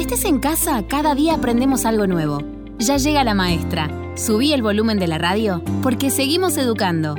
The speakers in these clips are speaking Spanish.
estés en casa, cada día aprendemos algo nuevo. Ya llega la maestra. Subí el volumen de la radio porque seguimos educando.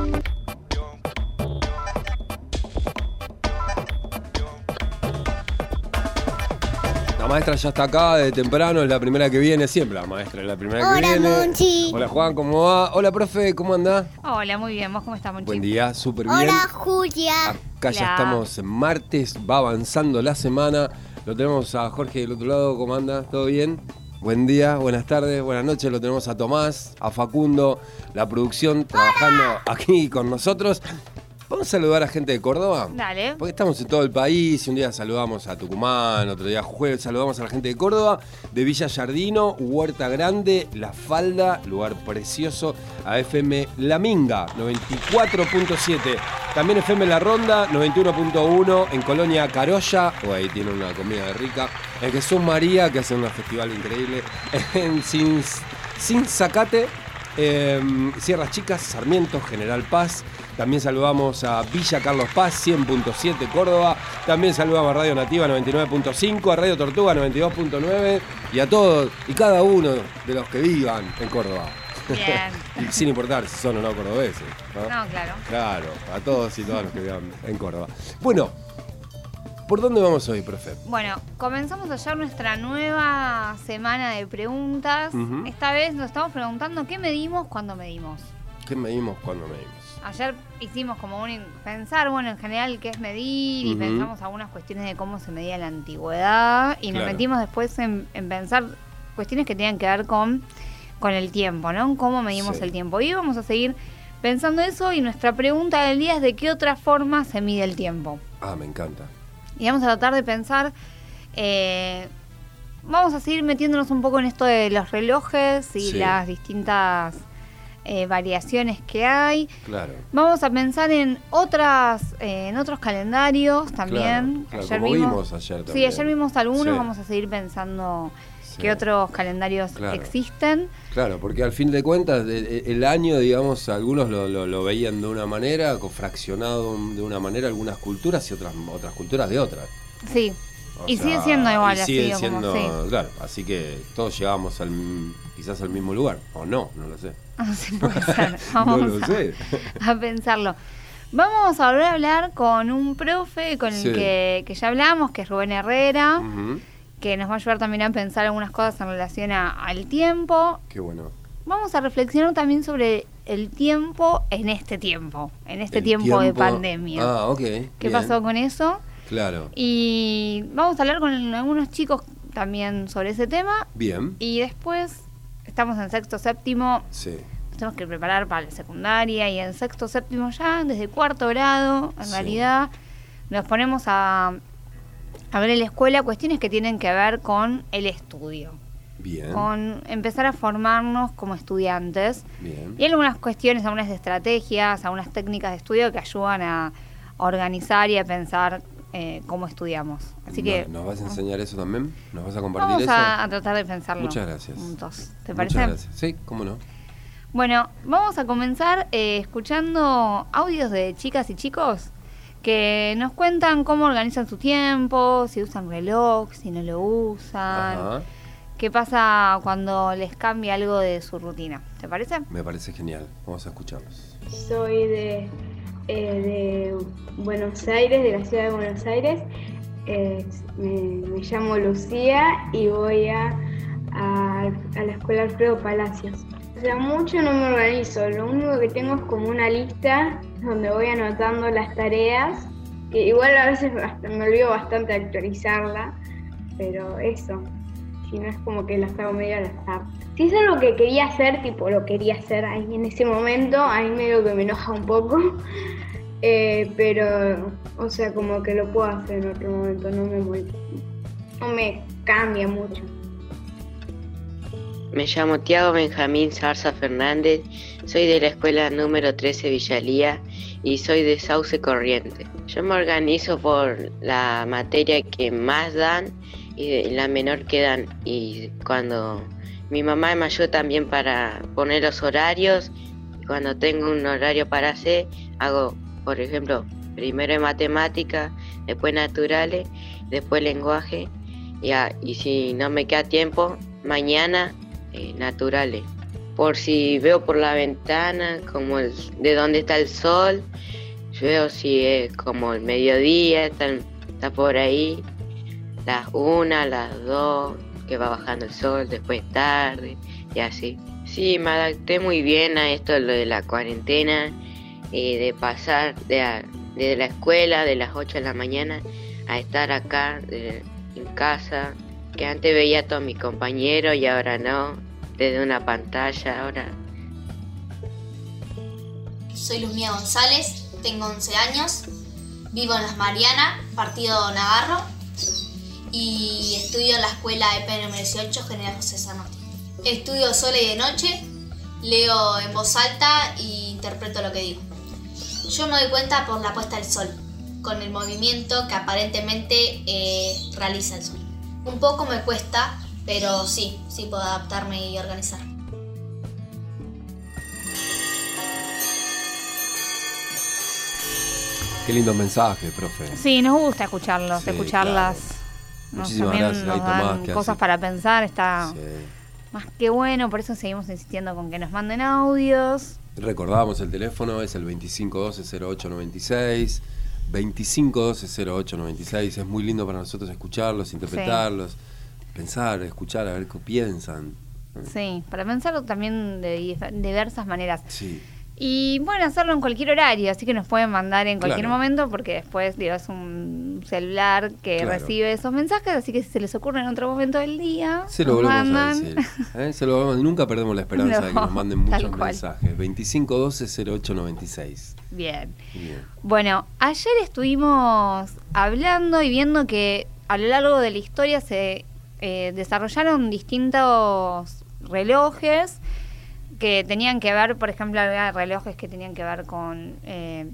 La maestra ya está acá de temprano, es la primera que viene, siempre la maestra es la primera que viene. Hola, Monchi. Hola, Juan, ¿cómo va? Hola, profe, ¿cómo anda? Hola, muy bien. ¿Vos cómo estás, Monchi? Buen día, súper bien. Hola, Julia. Acá ya estamos en martes, va avanzando la semana. Lo tenemos a Jorge del otro lado, ¿cómo anda? ¿Todo bien? Buen día, buenas tardes, buenas noches. Lo tenemos a Tomás, a Facundo, la producción trabajando aquí con nosotros. Vamos a saludar a gente de Córdoba. Dale. Porque estamos en todo el país y un día saludamos a Tucumán, otro día jueves saludamos a la gente de Córdoba, de Villa Yardino, Huerta Grande, La Falda, lugar precioso, a FM La Minga, 94.7. También FM La Ronda, 91.1, en Colonia Carolla, ahí tiene una comida rica. En Jesús María, que hace un festival increíble. En Sinzacate, Sierras Chicas, Sarmiento, General Paz. También saludamos a Villa Carlos Paz, 100.7 Córdoba. También saludamos a Radio Nativa 99.5, a Radio Tortuga 92.9 y a todos y cada uno de los que vivan en Córdoba. Bien. Y sin importar si son o no cordobeses. No, claro. Claro, a todos y todas los que vivan en Córdoba. Bueno, ¿por dónde vamos hoy, profe? Bueno, comenzamos ayer nuestra nueva semana de preguntas. Ujú. Esta vez nos estamos preguntando qué medimos cuando medimos. ¿Qué medimos cuando medimos? Ayer hicimos como pensar, bueno, en general qué es medir y Ujú. pensamos algunas cuestiones de cómo se medía la antigüedad y nos Claro. metimos después en pensar cuestiones que tenían que ver con el tiempo, ¿no? Cómo medimos Sí. el tiempo. Y vamos a seguir pensando eso y nuestra pregunta del día es de qué otra forma se mide el tiempo. Ah, me encanta. Y vamos a tratar de pensar, vamos a seguir metiéndonos un poco en esto de los relojes y Sí. las distintas variaciones que hay. Claro. Vamos a pensar en otros calendarios también. Claro, Ayer como vimos ayer Sí, también. ayer vimos algunos, Sí. vamos a seguir pensando Sí. qué otros calendarios Claro. existen. Claro, porque al fin de cuentas el año, digamos, algunos lo veían de una manera, fraccionado de una manera algunas culturas y otras culturas de otras. Sí, O y sea, sigue siendo igual y así. sigue como, siendo, sí. claro, así que todos llegamos quizás al mismo lugar, o no lo sé. Sí, puede ser. No Vamos lo sé. a pensarlo. Vamos a volver a hablar con un profe con el Sí. que ya hablamos, que es Rubén Herrera, Ujú. que nos va a ayudar también a pensar algunas cosas en relación al tiempo. Qué bueno. Vamos a reflexionar también sobre el tiempo en este tiempo El tiempo de pandemia. Ah, ok. ¿Qué bien. pasó con eso? Claro. Y vamos a hablar con algunos chicos también sobre ese tema. Bien. Y después estamos en sexto, séptimo. Sí. Nos tenemos que preparar para la secundaria. Y en sexto, séptimo ya, desde cuarto grado, en Sí. realidad, nos ponemos a ver en la escuela cuestiones que tienen que ver con el estudio. Bien. Con empezar a formarnos como estudiantes. Bien. Y hay algunas cuestiones, algunas estrategias, algunas técnicas de estudio que ayudan a organizar y a pensar cómo estudiamos. Así que ¿Nos vas a enseñar eso también? ¿Nos vas a compartir vamos eso? a tratar de pensarlo. Muchas gracias. Juntos. ¿Te Muchas parece? gracias. Sí, cómo no. Bueno, vamos a comenzar escuchando audios de chicas y chicos que nos cuentan cómo organizan su tiempo, si usan reloj, si no lo usan, Ajá. qué pasa cuando les cambia algo de su rutina. ¿Te parece? Me parece genial. Vamos a escucharlos. Soy de Buenos Aires, de la ciudad de Buenos Aires. Me llamo Lucía y voy a la escuela Alfredo Palacios. O sea, mucho no me organizo, lo único que tengo es como una lista donde voy anotando las tareas, que igual a veces me olvido bastante de actualizarla, pero eso, si no es como que las hago medio al azar. Si es algo que quería hacer, tipo lo quería hacer ahí en ese momento, ahí medio que me enoja un poco, pero, o sea, como que lo puedo hacer en otro momento, no me cambia mucho. Me llamo Tiago Benjamín Zarza Fernández, soy de la escuela número 13 Villalía y soy de Sauce Corriente. Yo me organizo por la materia que más dan y la menor que dan, y cuando mi mamá me ayuda también para poner los horarios, cuando tengo un horario para hacer, hago, por ejemplo, primero en matemática, después naturales, después lenguaje y si no me queda tiempo, mañana naturales. Por si veo por la ventana como de dónde está el sol, yo veo si es como el mediodía, está por ahí, las 1, las 2, que va bajando el sol, después tarde y así. Sí, me adapté muy bien a esto, lo de la cuarentena, de pasar desde la escuela de las 8 de la mañana a estar acá en casa, que antes veía a todos mis compañeros y ahora no, desde una pantalla ahora. Soy Luzmía González, tengo 11 años, vivo en Las Marianas, partido Navarro, y estudio en la escuela EP número 18, General José San Martín. Estudio sola y de noche, leo en voz alta e interpreto lo que digo. Yo me doy cuenta por la puesta del sol, con el movimiento que aparentemente realiza el sol. Un poco me cuesta, pero sí puedo adaptarme y organizar. Qué lindo mensaje, profe. Sí, nos gusta escucharlos, Sí, escucharlas. claro. Nos, Muchísimas también gracias, nos ahí, Tomás, dan que cosas hace- para pensar, está Sí. más que bueno, por eso seguimos insistiendo con que nos manden audios. Recordamos el teléfono, es el 2512-0896, 2512-0896. Es muy lindo para nosotros escucharlos, interpretarlos, pensar, escuchar, a ver qué piensan. Sí, para pensarlo también de diversas maneras. Sí. Y bueno, hacerlo en cualquier horario, así que nos pueden mandar en cualquier Claro. momento, porque después es un celular que Claro. recibe esos mensajes, así que si se les ocurre en otro momento del día, Se lo nos volvemos mandan. a decir. Se lo volvemos- nunca perdemos la esperanza de que No, nos manden muchos tal cual. mensajes. 2512-0896. Bien. Bien. Bueno, ayer estuvimos hablando y viendo que a lo largo de la historia se desarrollaron distintos relojes que tenían que ver, por ejemplo, había relojes que tenían que ver con el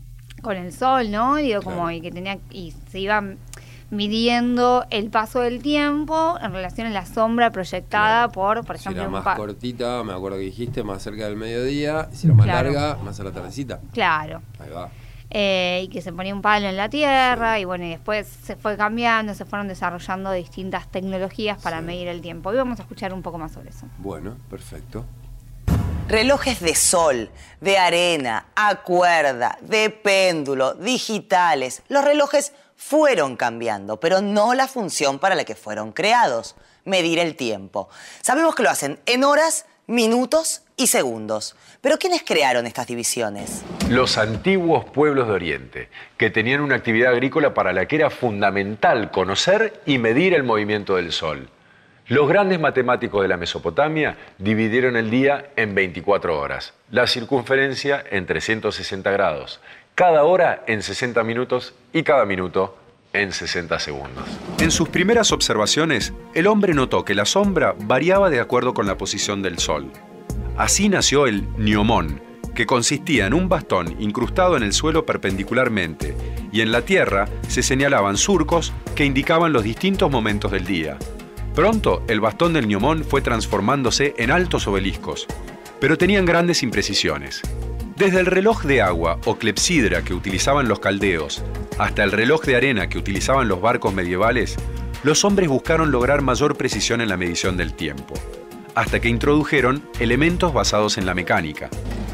sol, ¿no? Digo, como Claro. y se iban midiendo el paso del tiempo en relación a la sombra proyectada por Si ejemplo, era un más cortita, me acuerdo que dijiste, más cerca del mediodía. Y si era más Claro. larga, más a la tardecita. Claro. Ahí va. Y que se ponía un palo en la tierra, y bueno, y después se fue cambiando, se fueron desarrollando distintas tecnologías para Sí. medir el tiempo. Hoy vamos a escuchar un poco más sobre eso. Bueno, perfecto. Relojes de sol, de arena, a cuerda, de péndulo, digitales. Los relojes fueron cambiando, pero no la función para la que fueron creados, medir el tiempo. Sabemos que lo hacen en horas, minutos y segundos. Pero ¿quiénes crearon estas divisiones? Los antiguos pueblos de Oriente, que tenían una actividad agrícola para la que era fundamental conocer y medir el movimiento del sol. Los grandes matemáticos de la Mesopotamia dividieron el día en 24 horas, la circunferencia en 360 grados, cada hora en 60 minutos y cada minuto en 60 segundos. En sus primeras observaciones, el hombre notó que la sombra variaba de acuerdo con la posición del sol. Así nació el gnomón, que consistía en un bastón incrustado en el suelo perpendicularmente, y en la tierra se señalaban surcos que indicaban los distintos momentos del día. Pronto, el bastón del gnomón fue transformándose en altos obeliscos, pero tenían grandes imprecisiones. Desde el reloj de agua o clepsidra que utilizaban los caldeos hasta el reloj de arena que utilizaban los barcos medievales, los hombres buscaron lograr mayor precisión en la medición del tiempo, hasta que introdujeron elementos basados en la mecánica.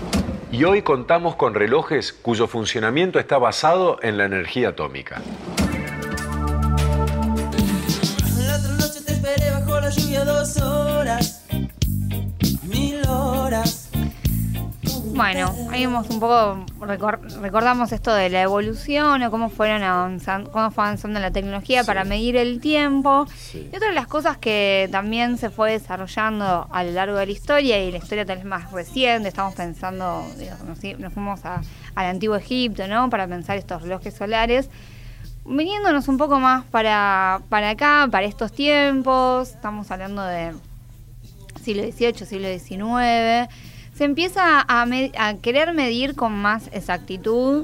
Y hoy contamos con relojes cuyo funcionamiento está basado en la energía atómica. La otra noche te esperé bajo la lluvia 2 horas, 1000 horas. Bueno, ahí vamos un poco, recordamos esto de la evolución o cómo fue avanzando la tecnología para medir el tiempo. Sí. Y otra de las cosas que también se fue desarrollando a lo largo de la historia, y la historia tal vez más reciente, estamos pensando, nos fuimos al antiguo Egipto, ¿no? Para pensar estos relojes solares. Viniéndonos un poco más para acá, para estos tiempos, estamos hablando de siglo XVIII, siglo XIX, se empieza a querer medir con más exactitud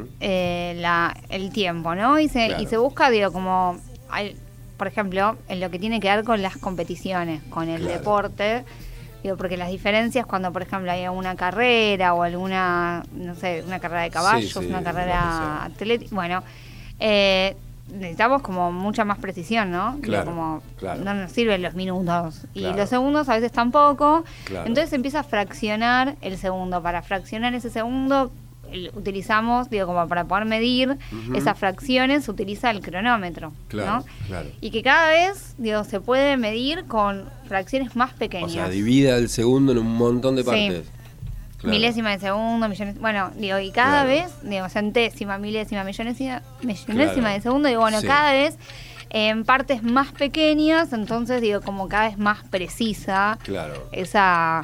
el tiempo, ¿no? Y se busca, como, por ejemplo, en lo que tiene que ver con las competiciones, con el deporte, porque las diferencias cuando, por ejemplo, hay alguna carrera o alguna, no sé, una carrera de caballos, Sí, una lo carrera que sea. atlética, bueno, necesitamos como mucha más precisión, ¿no? Claro, No nos sirven los minutos y Claro. los segundos a veces tampoco. Claro. Entonces se empieza a fraccionar el segundo. Para fraccionar ese segundo utilizamos, como para poder medir esas fracciones, se utiliza el cronómetro, Claro, ¿no? claro. Y que cada vez, se puede medir con fracciones más pequeñas. O sea, divida el segundo en un montón de Sí. partes. Claro. Milésima de segundo, millones, y cada Claro. vez, centésima, milésima, millonésima Claro. de segundo, Sí. cada vez en partes más pequeñas, entonces, como cada vez más precisa Claro. esa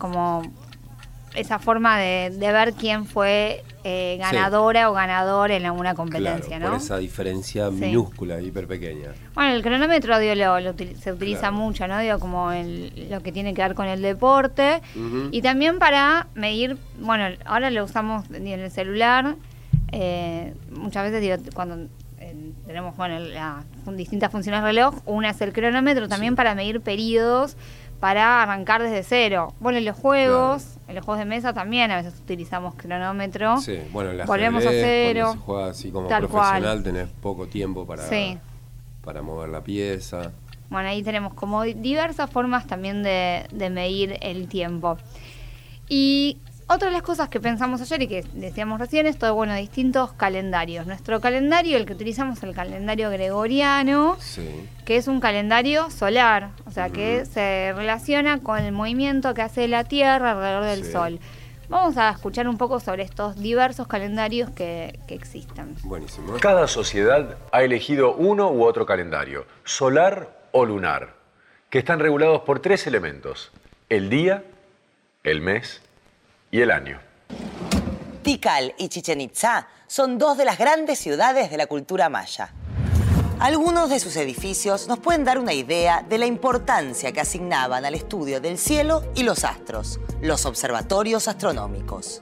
forma de ver quién fue ganadora o ganador en alguna competencia, Claro, ¿no? por esa diferencia Sí. minúscula, hiper pequeña. Bueno, el cronómetro se utiliza Claro. mucho, ¿no? Como lo que tiene que ver con el deporte. Ujú. Y también para medir, ahora lo usamos en el celular. Muchas veces, cuando tenemos, las distintas funciones del reloj, una es el cronómetro, también para medir periodos, para arrancar desde cero. En los juegos de mesa también a veces utilizamos cronómetro. Sí, bueno, el Volvemos a ajedrez, cero. cuando se juega así como Tal profesional, cual. tenés poco tiempo Sí. para mover la pieza. Ahí tenemos como diversas formas también de medir el tiempo. Y otra de las cosas que pensamos ayer y que decíamos recién es todo, distintos calendarios. Nuestro calendario, el que utilizamos es el calendario gregoriano, Sí. que es un calendario solar, o sea, que se relaciona con el movimiento que hace la Tierra alrededor del Sí. Sol. Vamos a escuchar un poco sobre estos diversos calendarios que existen. Buenísimo. Cada sociedad ha elegido uno u otro calendario, solar o lunar, que están regulados por 3 elementos: el día, el mes y el año. Tikal y Chichén Itzá son 2 de las grandes ciudades de la cultura maya. Algunos de sus edificios nos pueden dar una idea de la importancia que asignaban al estudio del cielo y los astros, los observatorios astronómicos.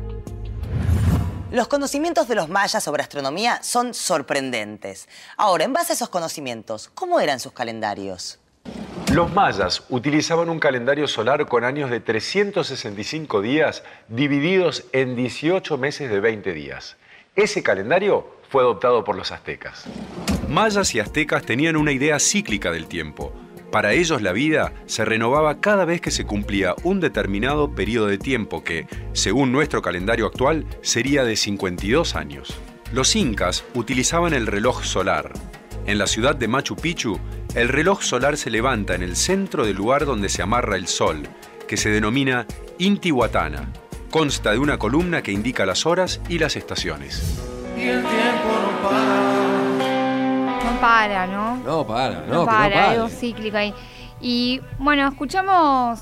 Los conocimientos de los mayas sobre astronomía son sorprendentes. Ahora, en base a esos conocimientos, ¿cómo eran sus calendarios? Los mayas utilizaban un calendario solar con años de 365 días divididos en 18 meses de 20 días. Ese calendario fue adoptado por los aztecas. Mayas y aztecas tenían una idea cíclica del tiempo. Para ellos la vida se renovaba cada vez que se cumplía un determinado periodo de tiempo que, según nuestro calendario actual, sería de 52 años. Los incas utilizaban el reloj solar. En la ciudad de Machu Picchu, el reloj solar se levanta en el centro del lugar donde se amarra el sol, que se denomina Intihuatana. Consta de una columna que indica las horas y las estaciones. Y el tiempo no para. No para, ¿no? No para, No para, algo cíclico ahí. Y escuchamos.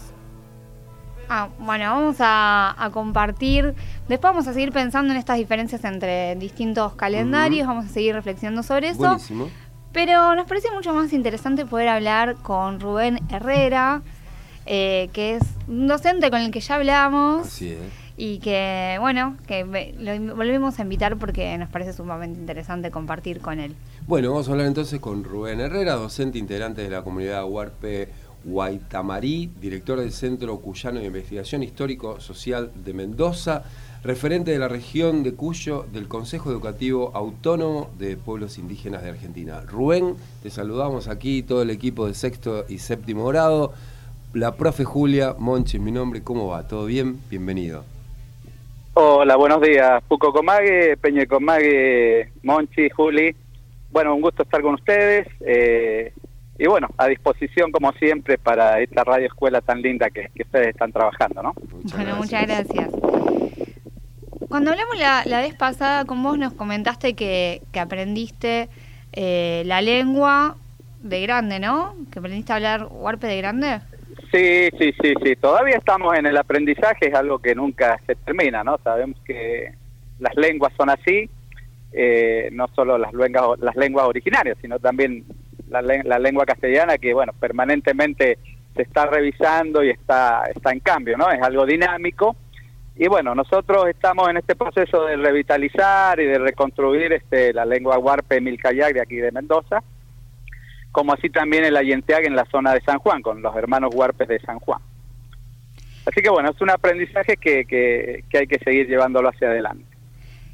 Vamos a compartir. Después vamos a seguir pensando en estas diferencias entre distintos calendarios. Vamos a seguir reflexionando sobre eso. Buenísimo. Pero nos parece mucho más interesante poder hablar con Rubén Herrera, que es un docente con el que ya hablamos. Así es. Y que, lo volvemos a invitar porque nos parece sumamente interesante compartir con él. Bueno, vamos a hablar entonces con Rubén Herrera, docente integrante de la comunidad Huarpe Guaitamarí, director del Centro Cuyano de Investigación Histórico-Social de Mendoza, referente de la región de Cuyo del Consejo Educativo Autónomo de Pueblos Indígenas de Argentina. Rubén, te saludamos aquí, todo el equipo de sexto y séptimo grado, la profe Julia, Monchi es mi nombre, ¿cómo va? ¿Todo bien? Bienvenido. Hola, buenos días. Puco Comague, Peña Comague, Monchi, Juli. Bueno, un gusto estar con ustedes. Y a disposición como siempre para esta radio escuela tan linda que ustedes están trabajando, ¿no? Muchas gracias. Cuando hablamos la vez pasada con vos nos comentaste que aprendiste la lengua de grande, ¿no? Que aprendiste a hablar huarpe de grande. Sí. Todavía estamos en el aprendizaje, es algo que nunca se termina, ¿no? Sabemos que las lenguas son así, no solo las lenguas originarias, sino también la lengua castellana que, permanentemente se está revisando y está en cambio, ¿no? Es algo dinámico. Y nosotros estamos en este proceso de revitalizar y de reconstruir la lengua huarpe Milcayagre aquí de Mendoza, como así también el Allenteague en la zona de San Juan, con los hermanos huarpes de San Juan. Así que es un aprendizaje que hay que seguir llevándolo hacia adelante.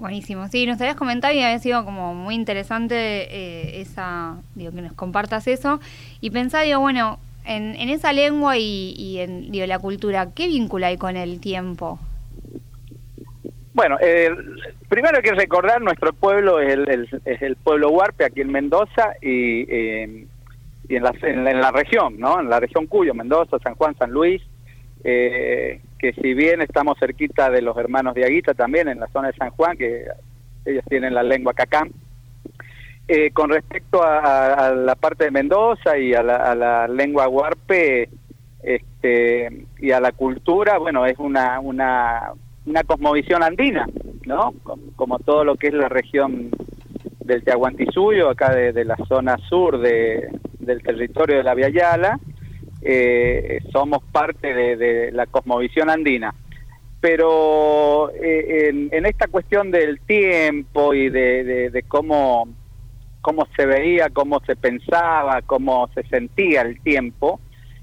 Buenísimo. Sí, nos habías comentado y había sido como muy interesante que nos compartas eso. Y pensaba, bueno, en esa lengua y en la cultura, ¿qué vínculo hay con el tiempo? Bueno, primero hay que recordar, nuestro pueblo es el pueblo huarpe aquí en Mendoza y en la región, ¿no? En la región Cuyo, Mendoza, San Juan, San Luis, que si bien estamos cerquita de los hermanos de Aguita también, en la zona de San Juan, que ellos tienen la lengua cacán. Con respecto a la parte de Mendoza y a la lengua huarpe y a la cultura, bueno, es una cosmovisión andina, ¿no? Como todo lo que es la región del Yaguantisuyo, acá de la zona sur del territorio de la Via Yala, somos parte de la cosmovisión andina. Pero en esta cuestión del tiempo y de cómo se veía, cómo se pensaba, cómo se sentía el tiempo,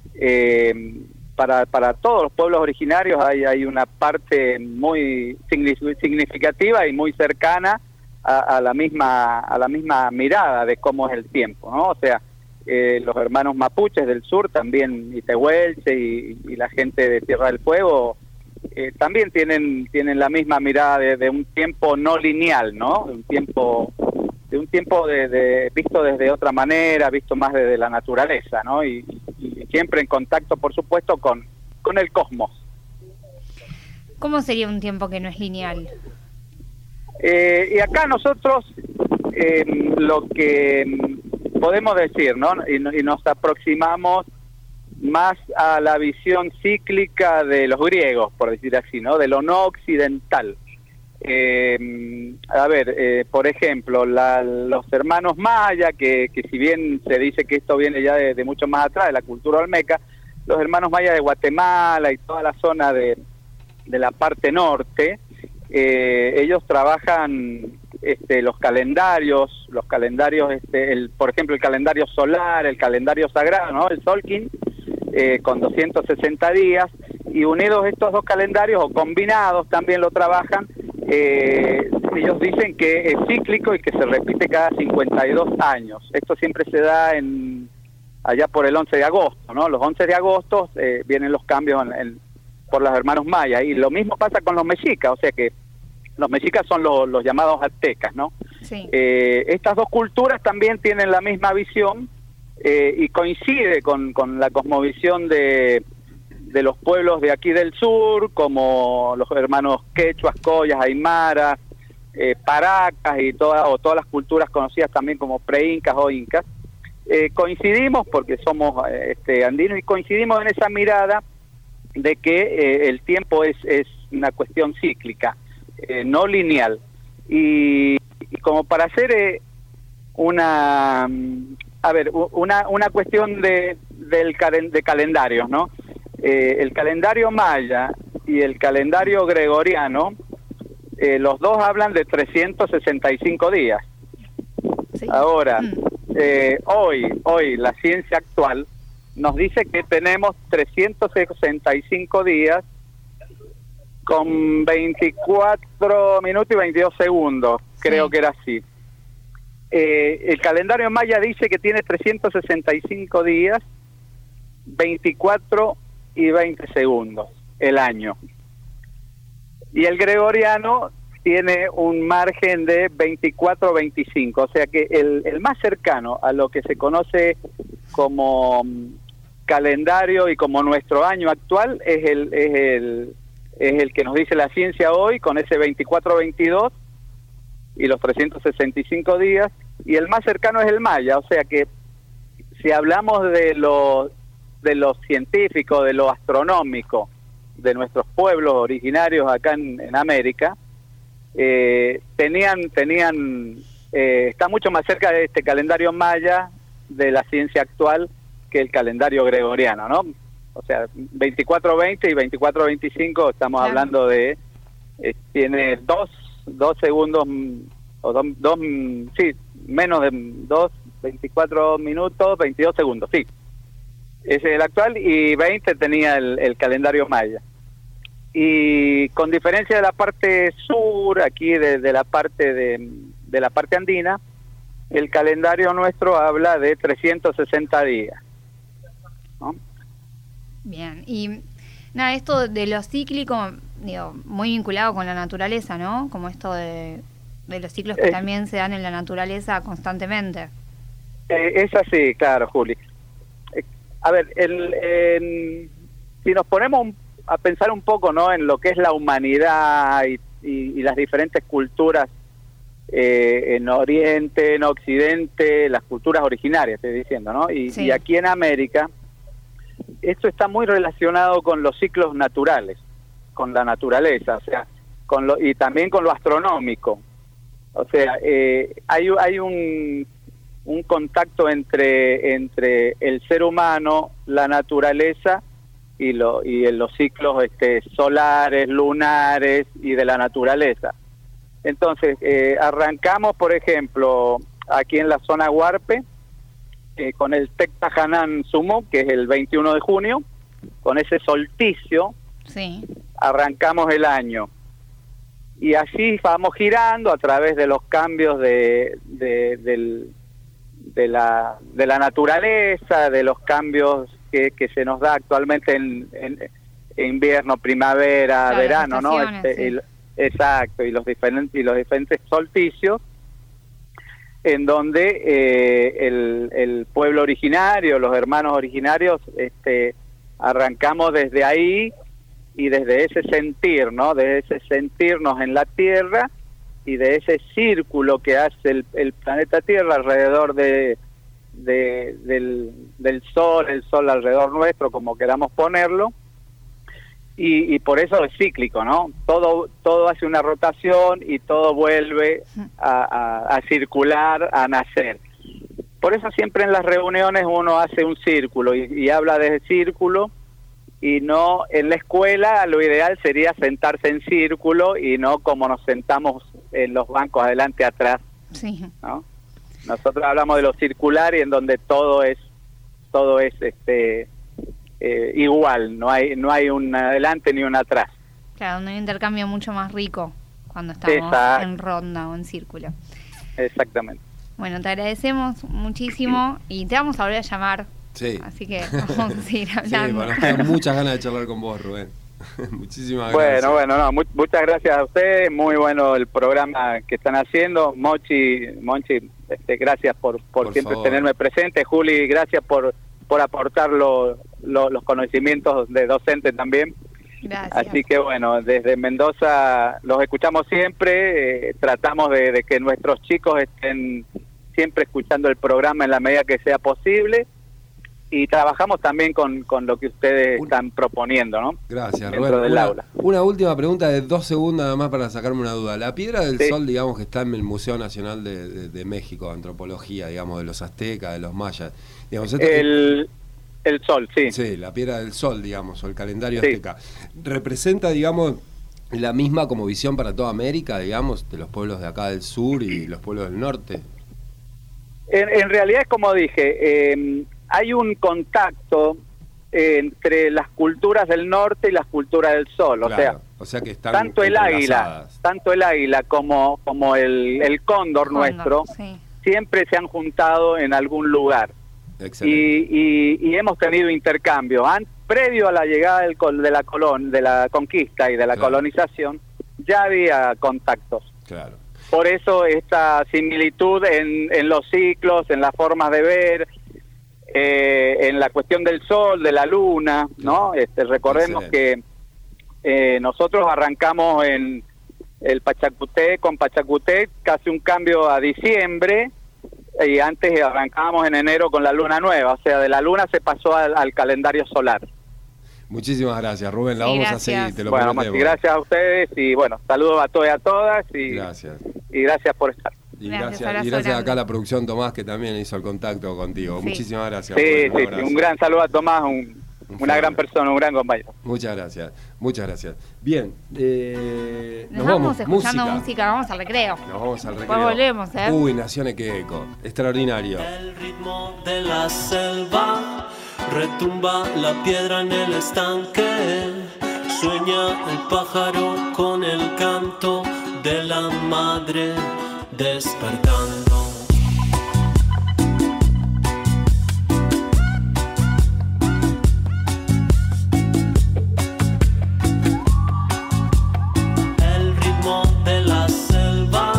para todos los pueblos originarios hay una parte muy significativa y muy cercana a la misma mirada de cómo es el tiempo, ¿no? O sea, los hermanos mapuches del sur también, y tehuelche y la gente de Tierra del Fuego, también tienen la misma mirada de un tiempo no lineal, ¿no? Un tiempo visto desde otra manera, visto más desde la naturaleza, ¿no? Y siempre en contacto, por supuesto, con el cosmos. ¿Cómo sería un tiempo que no es lineal? Y acá nosotros lo que podemos decir, ¿no? Y nos aproximamos más a la visión cíclica de los griegos, por decir así, ¿no? De lo no occidental. Por ejemplo, los hermanos maya, que si bien se dice que esto viene ya de mucho más atrás, de la cultura olmeca, los hermanos maya de Guatemala y toda la zona de la parte norte, ellos trabajan los calendarios, por ejemplo, el calendario solar, el calendario sagrado, ¿no? El Solkin, con 260 días, y unidos estos dos calendarios, o combinados también lo trabajan, ellos dicen que es cíclico y que se repite cada 52 años. Esto siempre se da allá por el 11 de agosto, ¿no? Los 11 de agosto vienen los cambios por los hermanos mayas, y lo mismo pasa con los mexicas, o sea que los mexicas son los llamados aztecas, ¿no? Sí. Estas dos culturas también tienen la misma visión y coincide con la cosmovisión de los pueblos de aquí del sur, como los hermanos quechuas, collas, aymaras, paracas y todas las culturas conocidas también como preincas o incas. Coincidimos porque somos andinos y coincidimos en esa mirada de que el tiempo es una cuestión cíclica, no lineal. Y como para hacer una cuestión de calendarios, ¿no? El calendario maya y el calendario gregoriano, los dos hablan de 365 días. Sí. Ahora, hoy la ciencia actual nos dice que tenemos 365 días con 24 minutos y 22 segundos, creo que era así. El calendario maya dice que tiene 365 días, 24 y 20 segundos el año. Y el gregoriano tiene un margen de 24-25, o sea que el más cercano a lo que se conoce como calendario y como nuestro año actual es el que nos dice la ciencia hoy, con ese 24-22 y los 365 días, y el más cercano es el maya, o sea que si hablamos de lo científico, de lo astronómico, de nuestros pueblos originarios acá en América, está mucho más cerca de este calendario maya de la ciencia actual que el calendario gregoriano, ¿no? O sea, 24-20 y 24-25 estamos hablando de, tiene dos segundos, o menos de 24 minutos, 22 segundos, sí. Ese es el actual, y 20 tenía el calendario maya. Y con diferencia de la parte sur, aquí de la parte de la parte andina, el calendario nuestro habla de 360 días, ¿no? Bien, y nada, esto de lo cíclico, digo, muy vinculado con la naturaleza, ¿no? Como esto de los ciclos que también se dan en la naturaleza constantemente. Es así, claro, Juli. A ver, si nos ponemos a pensar un poco, ¿no?, en lo que es la humanidad y las diferentes culturas en Oriente, en Occidente, las culturas originarias, estoy diciendo, ¿no? Sí. Y aquí en América, esto está muy relacionado con los ciclos naturales, con la naturaleza, o sea, y también con lo astronómico. O sea, hay un contacto entre el ser humano, la naturaleza y los ciclos solares, lunares y de la naturaleza. Entonces, arrancamos, por ejemplo, aquí en la zona Huarpe, con el Tectajanán Sumo, que es el 21 de junio, con ese solsticio, sí, arrancamos el año. Y así vamos girando a través de los cambios de la naturaleza, de los cambios que se nos da actualmente en invierno, primavera, claro, verano, ¿no? sí. Exacto, y los diferentes solsticios, en donde el pueblo originario, los hermanos originarios, arrancamos desde ahí y desde ese sentir, ¿no? De ese sentirnos en la Tierra y de ese círculo que hace el planeta Tierra alrededor del Sol, el Sol alrededor nuestro, como queramos ponerlo, y por eso es cíclico, ¿no? Todo hace una rotación y todo vuelve a circular, a nacer. Por eso siempre en las reuniones uno hace un círculo y habla de ese círculo, y no en la escuela lo ideal sería sentarse en círculo y no como nos sentamos en los bancos adelante atrás, sí, ¿no? Nosotros hablamos de lo circular y en donde todo es igual, no hay un adelante ni un atrás. Claro, un intercambio mucho más rico cuando estamos Exacto. en ronda o en círculo. Exactamente. Bueno, te agradecemos muchísimo y te vamos a volver a llamar. Sí. Así que vamos a seguir Sí, hablando. bueno, tengo muchas ganas de charlar con vos, Rubén. Muchísimas gracias. Bueno, no, muchas gracias a ustedes, muy bueno el programa que están haciendo. Monchi, gracias por siempre favor. tenerme presente. Juli, gracias por aportar los conocimientos de docente también. Gracias. Así que bueno, desde Mendoza los escuchamos siempre, tratamos de que nuestros chicos estén siempre escuchando el programa en la medida que sea posible. Y trabajamos también con lo que ustedes están proponiendo, ¿no? Gracias, Dentro Rubén. del aula. Una última pregunta de 2 segundos nada más para sacarme una duda. La Piedra del Sí. Sol, digamos, que está en el Museo Nacional de México, de Antropología, digamos, de los aztecas, de los mayas. Digamos, El Sol, sí. Sí, la Piedra del Sol, digamos, o el calendario Sí. azteca. ¿Representa, digamos, la misma como visión para toda América, digamos, de los pueblos de acá del sur y los pueblos del norte? En realidad es como dije, hay un contacto entre las culturas del norte y las culturas del sol, Claro, o sea que están tanto el águila como el cóndor nuestro, sí, siempre se han juntado en algún lugar. Excelente. Y hemos tenido intercambio. Previo a la llegada de la conquista y de la Claro. colonización, ya había contactos. Claro. Por eso esta similitud en los ciclos, en las formas de ver, en la cuestión del sol, de la luna, ¿no? Recordemos que nosotros arrancamos en el con Pachacutec, casi un cambio a diciembre, y antes arrancábamos en enero con la luna nueva, o sea, de la luna se pasó al calendario solar. Muchísimas gracias, Rubén. La Sí, vamos gracias. a seguir, te lo Bueno, prometemos. gracias a ustedes y bueno, saludos a todos y a todas y Gracias. gracias por estar. Y Gracias, gracias, abrazo y gracias acá grande. a la producción Tomás, que también hizo el contacto contigo. Sí. Muchísimas gracias. Sí, Rubén, abrazo. un gran saludo a Tomás, una fenómeno. gran persona, un gran compañero. Muchas gracias, muchas gracias. Bien, Nos vamos escuchando música, vamos al recreo. Nos vamos al Después recreo. volvemos, ¿eh? Uy, Nación Equeco, extraordinario. El ritmo de la selva retumba la piedra en el estanque. Sueña el pájaro con el canto de la madre despertando. El ritmo de la selva.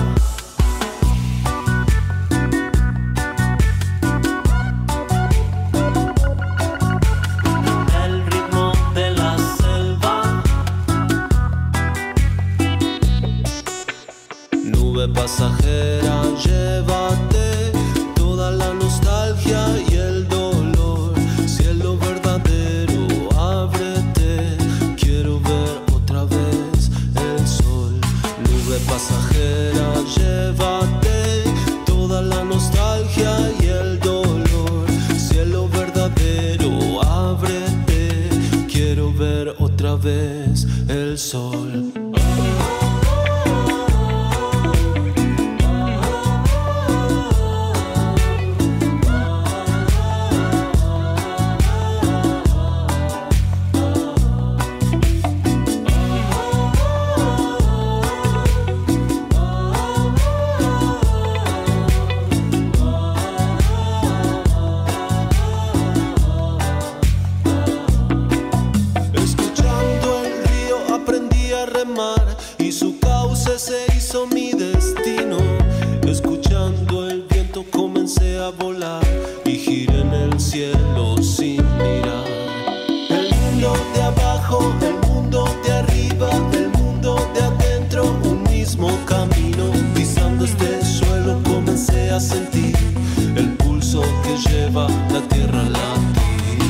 El ritmo de la selva. Nube pasajera, llévate toda la nostalgia y el dolor. Cielo verdadero, ábrete, quiero ver otra vez el sol. Nube pasajera, llévate toda la nostalgia y el dolor. Cielo verdadero, ábrete, quiero ver otra vez el sol. Y su cauce se hizo mi destino. Escuchando el viento comencé a volar y giré en el cielo sin mirar. El mundo de abajo, el mundo de arriba, el mundo de adentro, un mismo camino. Pisando este suelo comencé a sentir el pulso que lleva la tierra a latir.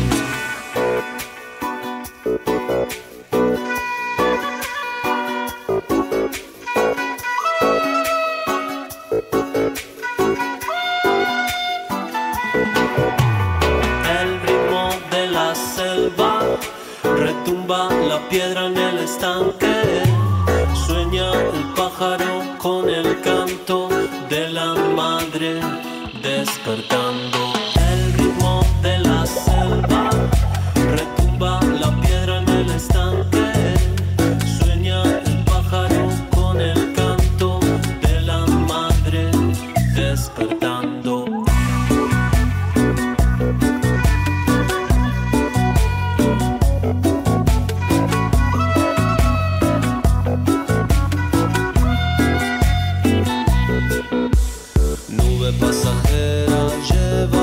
Retumba la piedra en el estanque. Sueña el pájaro con el canto de la madre despertando. El ritmo de la selva. Retumba la piedra en el estanque. Sueña el pájaro con el canto de la madre despertando. Pasajera, lleva